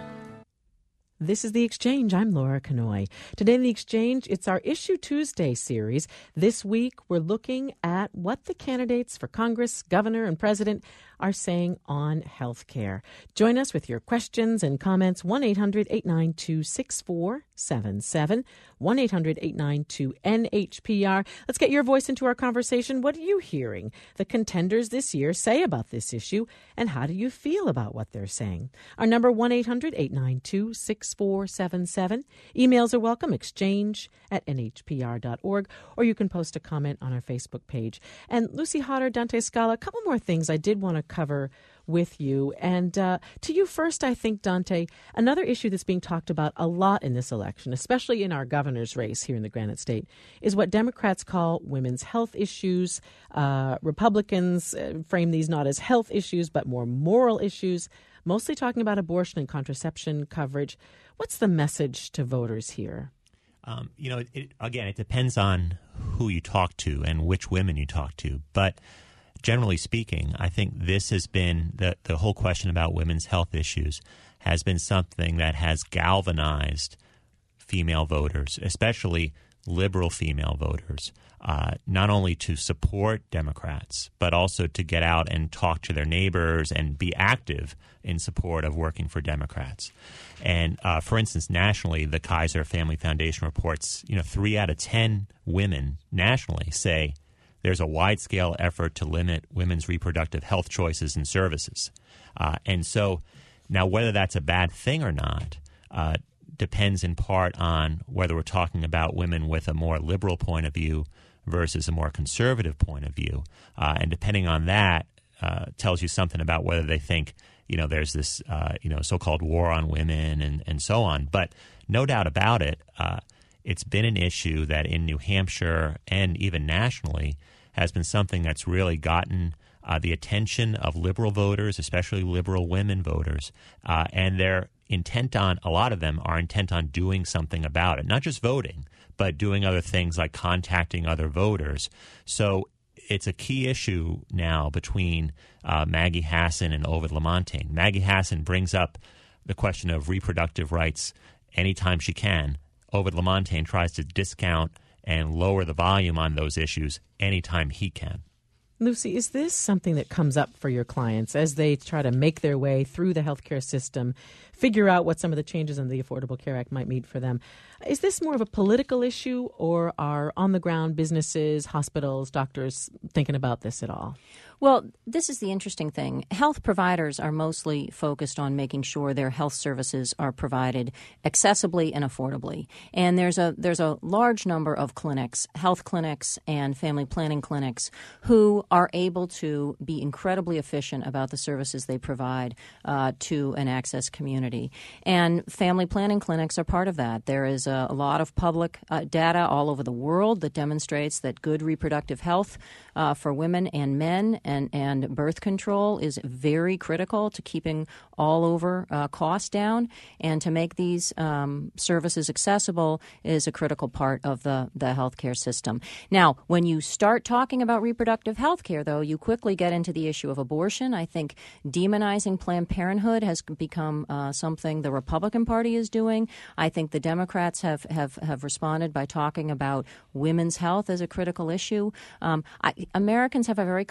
This is The Exchange. I'm Laura Kanoy. Today in The Exchange, it's our Issue Tuesday series. This week, we're looking at what the candidates for Congress, governor, and president are saying on health care. Join us with your questions and comments. one eight hundred eight nine two six four seven seven. one eight hundred eight nine two N H P R. Let's get your voice into our conversation. What are you hearing the contenders this year say about this issue, and how do you feel about what they're saying? Our number, one eight hundred eight nine two six four seven seven. Emails are welcome, exchange at N H P R dot org, or you can post a comment on our Facebook page. And Lucy Hodder, Dante Scala, a couple more things I did want to cover with you. And uh, to you first, I think, Dante, another issue that's being talked about a lot in this election, especially in our governor's race here in the Granite State, is what Democrats call women's health issues. Uh, Republicans uh, frame these not as health issues, but more moral issues, mostly talking about abortion and contraception coverage. What's the message to voters here? Um, you know, it, it, again, it depends on who you talk to and which women you talk to. But generally speaking, I think this has been the, the whole question about women's health issues has been something that has galvanized female voters, especially liberal female voters, uh, not only to support Democrats, but also to get out and talk to their neighbors and be active in support of working for Democrats. And uh, for instance, nationally, the Kaiser Family Foundation reports, you know, three out of ten women nationally say there's a wide-scale effort to limit women's reproductive health choices and services. Uh, and so now whether that's a bad thing or not uh, depends in part on whether we're talking about women with a more liberal point of view versus a more conservative point of view. Uh, and depending on that uh, tells you something about whether they think, you know, there's this, uh, you know, so-called war on women and, and so on. But no doubt about it, uh, it's been an issue that in New Hampshire and even nationally has been something that's really gotten uh, the attention of liberal voters, especially liberal women voters, uh, and they're intent on, a lot of them are intent on doing something about it, not just voting, but doing other things like contacting other voters. So it's a key issue now between uh, Maggie Hassan and Ovid Lamontagne. Maggie Hassan brings up the question of reproductive rights anytime she can. Ovid Lamontagne tries to discount and lower the volume on those issues anytime he can. Lucy, is this something that comes up for your clients as they try to make their way through the healthcare system, figure out what some of the changes in the Affordable Care Act might mean for them? Is this more of a political issue, or are on-the-ground businesses, hospitals, doctors thinking about this at all? Well, this is the interesting thing. Health providers are mostly focused on making sure their health services are provided accessibly and affordably. And there's a there's a large number of clinics, health clinics and family planning clinics, who are able to be incredibly efficient about the services they provide uh, to an access community. And family planning clinics are part of that. There is a, a lot of public uh, data all over the world that demonstrates that good reproductive health uh, for women and men And, and birth control is very critical to keeping all over uh, costs down, and to make these um, services accessible is a critical part of the, the healthcare system. Now, when you start talking about reproductive health care, though, you quickly get into the issue of abortion. I think demonizing Planned Parenthood has become uh, something the Republican Party is doing. I think the Democrats have, have, have responded by talking about women's health as a critical issue. Um, I, Americans have a very complicated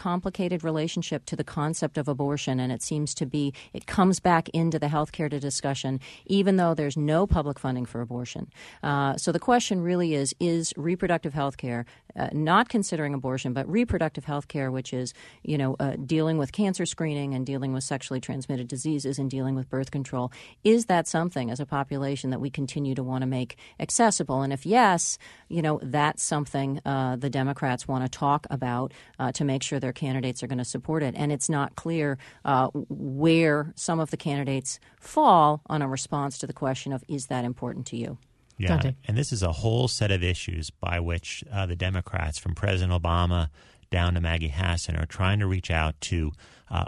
complicated relationship to the concept of abortion, and it seems to be it comes back into the healthcare discussion, even though there's no public funding for abortion. Uh, so the question really is: is reproductive health care, uh, not considering abortion, but reproductive health care, which is you know uh, dealing with cancer screening and dealing with sexually transmitted diseases and dealing with birth control, is that something as a population that we continue to want to make accessible? And if yes, you know that's something uh, the Democrats want to talk about uh, to make sure their candidates are going to support it. And it's not clear uh, where some of the candidates fall on a response to the question of, is that important to you? Yeah, Dante. And this is a whole set of issues by which uh, the Democrats, from President Obama down to Maggie Hassan, are trying to reach out to uh,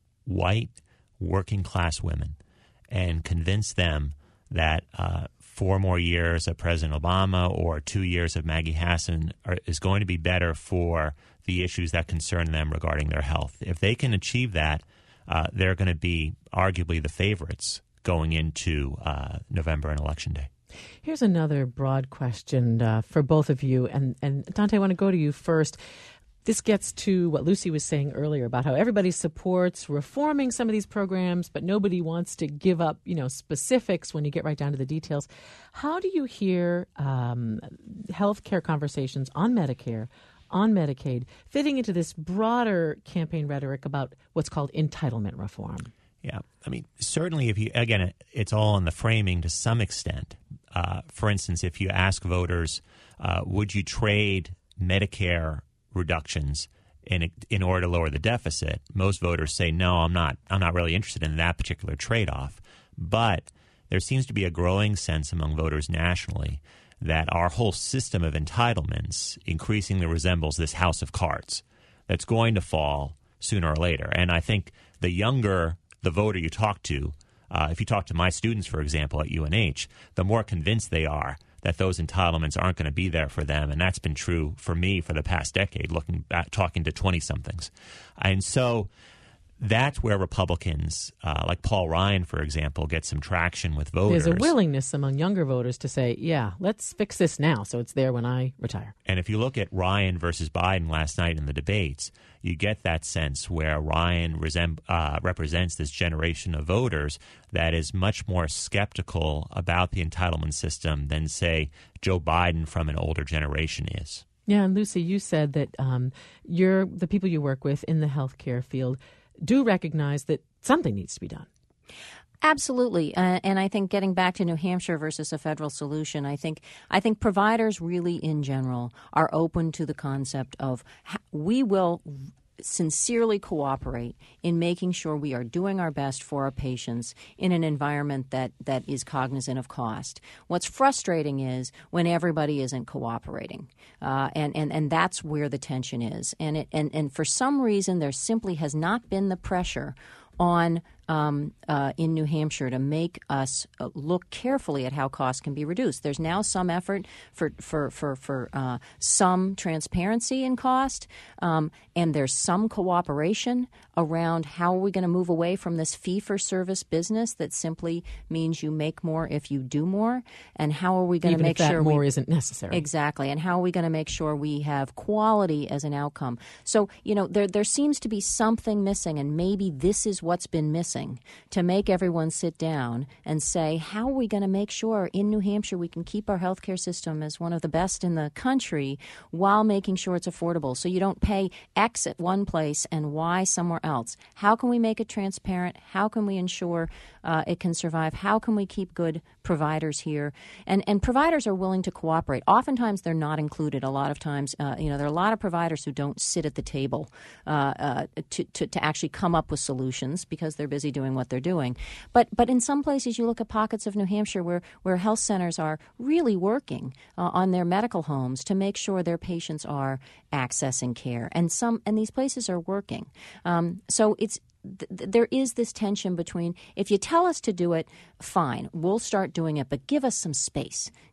white working-class women and convince them that uh, four more years of President Obama or two years of Maggie Hassan are, is going to be better for the issues that concern them regarding their health. If they can achieve that, uh, they're going to be arguably the favorites going into uh, November and Election Day. Here's another broad question uh, for both of you. And, and Dante, I want to go to you first. This gets to what Lucy was saying earlier about how everybody supports reforming some of these programs, but nobody wants to give up, you know, specifics when you get right down to the details. How do you hear um, healthcare conversations on Medicare, on Medicaid, fitting into this broader campaign rhetoric about what's called entitlement reform? Yeah, I mean, certainly if you, again, it's all in the framing to some extent. Uh, for instance, if you ask voters, uh, would you trade Medicare reductions in in order to lower the deficit, most voters say no. I'm not. I'm not really interested in that particular trade-off. But there seems to be a growing sense among voters nationally that our whole system of entitlements increasingly resembles this house of cards that's going to fall sooner or later. And I think the younger the voter you talk to, uh, if you talk to my students, for example, at U N H, the more convinced they are that those entitlements aren't going to be there for them. And that's been true for me for the past decade, looking back, talking to twenty-somethings. And so that's where Republicans, uh, like Paul Ryan, for example, get some traction with voters. There's a willingness among younger voters to say, yeah, let's fix this now so it's there when I retire. And if you look at Ryan versus Biden last night in the debates, you get that sense where Ryan resem- uh, represents this generation of voters that is much more skeptical about the entitlement system than, say, Joe Biden from an older generation is. Yeah, and Lucy, you said that um, you're the people you work with in the healthcare field do recognize that something needs to be done. Absolutely, uh, and I think getting back to New Hampshire versus a federal solution, I think I think providers really, in general, are open to the concept of ha- we will sincerely cooperate in making sure we are doing our best for our patients in an environment that, that is cognizant of cost. What's frustrating is when everybody isn't cooperating, uh, and, and, and that's where the tension is. And, it, and, and for some reason, there simply has not been the pressure on um, uh, in New Hampshire to make us uh, look carefully at how costs can be reduced. There's now some effort for for for, for uh, some transparency in cost, um, and there's some cooperation around how are we going to move away from this fee-for-service business that simply means you make more if you do more, and how are we going to make if that sure more we, isn't necessary. Exactly, and how are we going to make sure we have quality as an outcome? So, you know, there there seems to be something missing, and maybe this is what's been missing to make everyone sit down and say, how are we going to make sure in New Hampshire we can keep our healthcare system as one of the best in the country while making sure it's affordable so you don't pay X at one place and Y somewhere else? How can we make it transparent? How can we ensure uh, it can survive? How can we keep good providers here? And and providers are willing to cooperate. Oftentimes they're not included. A lot of times, uh, you know, there are a lot of providers who don't sit at the table uh, uh, to, to, to actually come up with solutions because they're busy doing what they're doing. But but in some places, you look at pockets of New Hampshire where, where health centers are really working uh, on their medical homes to make sure their patients are accessing care. And some and these places are working. Um, so it's th- there is this tension between if you tell us to do it, fine, we'll start doing it, but give us some space.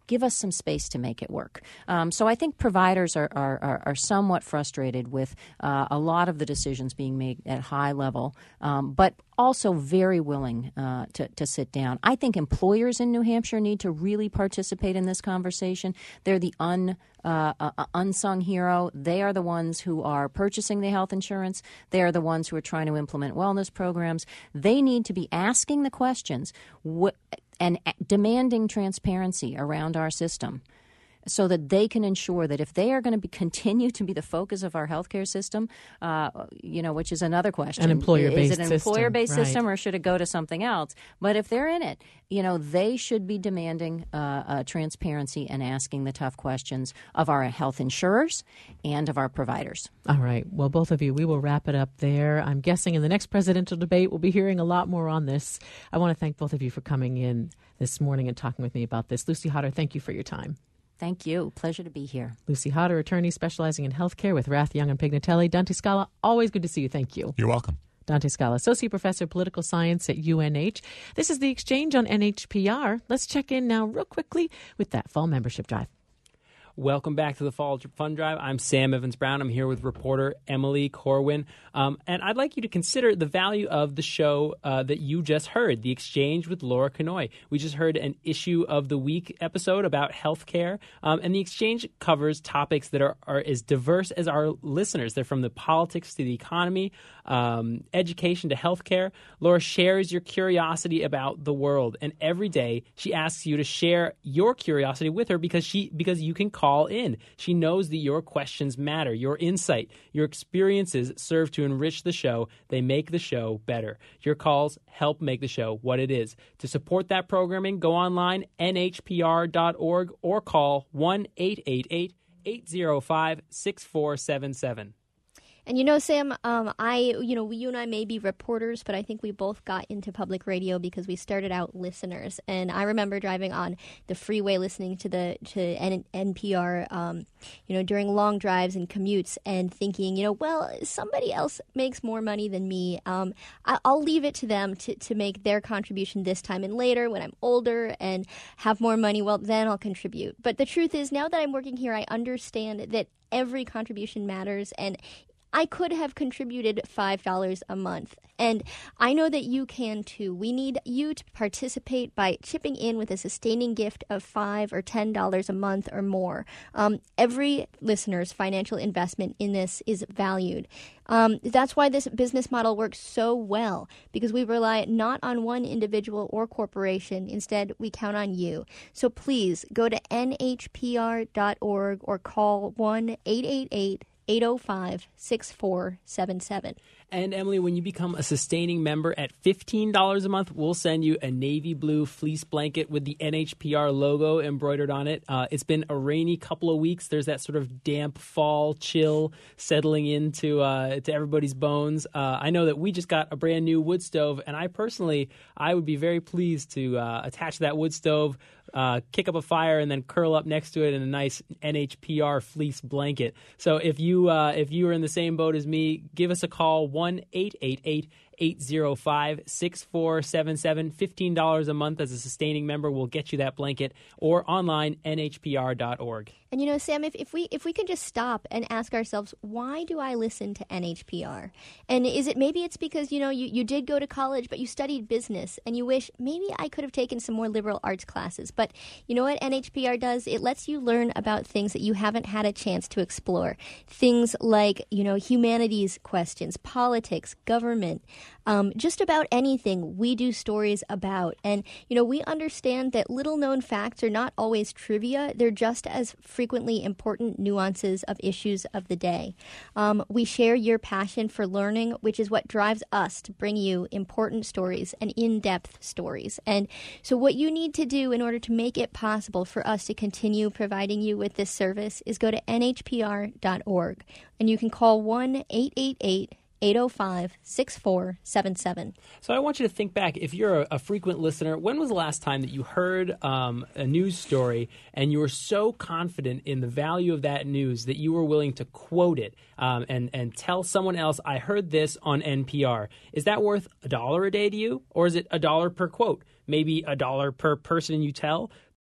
give us some space to make it work. Um, so I think providers are, are, are, are somewhat frustrated with uh, a lot of the decisions being made at high level, um, but also very willing uh, to, to sit down. I think employers in New Hampshire need to really participate in this conversation. They're the un, uh, uh, unsung hero. They are the ones who are purchasing the health insurance. They are the ones who are trying to implement wellness programs. They need to be asking the questions wh- and demanding transparency around our system, so that they can ensure that if they are going to be, continue to be the focus of our healthcare system, uh, you know, which is another question. An employer-based system. Is it an employer-based system, system or should it go to something else? But if they're in it, you know, they should be demanding uh, uh, transparency and asking the tough questions of our health insurers and of our providers. All right. Well, both of you, we will wrap it up there. I'm guessing in the next presidential debate, we'll be hearing a lot more on this. I want to thank both of you for coming in this morning and talking with me about this. Lucy Hodder, thank you for your time. Thank you. Pleasure to be here. Lucy Hodder, attorney specializing in healthcare with Rath, Young and Pignatelli. Dante Scala, always good to see you. Thank you. You're welcome. Dante Scala, Associate Professor of Political Science at U N H. This is The Exchange on N H P R. Let's check in now real quickly with that fall membership drive. Welcome back to the Fall Fund Drive. I'm Sam Evans-Brown. I'm here with reporter Emily Corwin. Um, and I'd like you to consider the value of the show uh, that you just heard, The Exchange with Laura Kanoy. We just heard an Issue of the Week episode about healthcare. Um, and The Exchange covers topics that are, are as diverse as our listeners. They're from the politics to the economy, um, education to healthcare. Laura shares your curiosity about the world. And every day she asks you to share your curiosity with her because she because you can call Call in. She knows that your questions matter. Your insight, your experiences serve to enrich the show. They make the show better. Your calls help make the show what it is. To support that programming, go online, N H P R dot org, or call one eight eight eight, eight zero five, six four seven seven. And you know, Sam, um, I, you know, you and I may be reporters, but I think we both got into public radio because we started out listeners. And I remember driving on the freeway listening to the to N- NPR, um, you know, during long drives and commutes, and thinking, you know, well, somebody else makes more money than me. Um, I- I'll leave it to them to, to make their contribution this time, and later when I'm older and have more money, well, then I'll contribute. But the truth is, now that I'm working here, I understand that every contribution matters, and I could have contributed five dollars a month, and I know that you can too. We need you to participate by chipping in with a sustaining gift of five dollars or ten dollars a month or more. Um, every listener's financial investment in this is valued. Um, that's why this business model works so well, because we rely not on one individual or corporation. Instead, we count on you. So please go to N H P R dot org or call one eight eight eight, eight oh five, six four seven seven. And Emily, when you become a sustaining member at fifteen dollars a month, we'll send you a navy blue fleece blanket with the N H P R logo embroidered on it. Uh, it's been a rainy couple of weeks. There's that sort of damp fall chill settling into uh, to everybody's bones. Uh, I know that we just got a brand new wood stove, and I personally, I would be very pleased to uh, attach that wood stove, uh, kick up a fire, and then curl up next to it in a nice N H P R fleece blanket. So if you uh, if you are in the same boat as me, give us a call, one eight eight eight, eight zero five, six four seven seven. fifteen dollars a month as a sustaining member will get you that blanket, or online, N H P R dot org. And you know, Sam, if, if we if we can just stop and ask ourselves, why do I listen to N H P R? And is it maybe it's because, you know, you, you did go to college, but you studied business, and you wish maybe I could have taken some more liberal arts classes. But you know what N H P R does? It lets you learn about things that you haven't had a chance to explore. Things like, you know, humanities questions, politics, government, um, just about anything we do stories about. And, you know, we understand that little-known facts are not always trivia. They're just as frequently important nuances of issues of the day. Um, we share your passion for learning, which is what drives us to bring you important stories and in-depth stories. And so what you need to do in order to make it possible for us to continue providing you with this service is go to N H P R dot org, and you can call one eight eight eight, eight oh five, six four seven seven. So I want you to think back. If you're a, a frequent listener, when was the last time that you heard um, a news story and you were so confident in the value of that news that you were willing to quote it um, and, and tell someone else, I heard this on N P R? Is that worth a dollar a day to you, or is it a dollar per quote? Maybe a dollar per person you tell?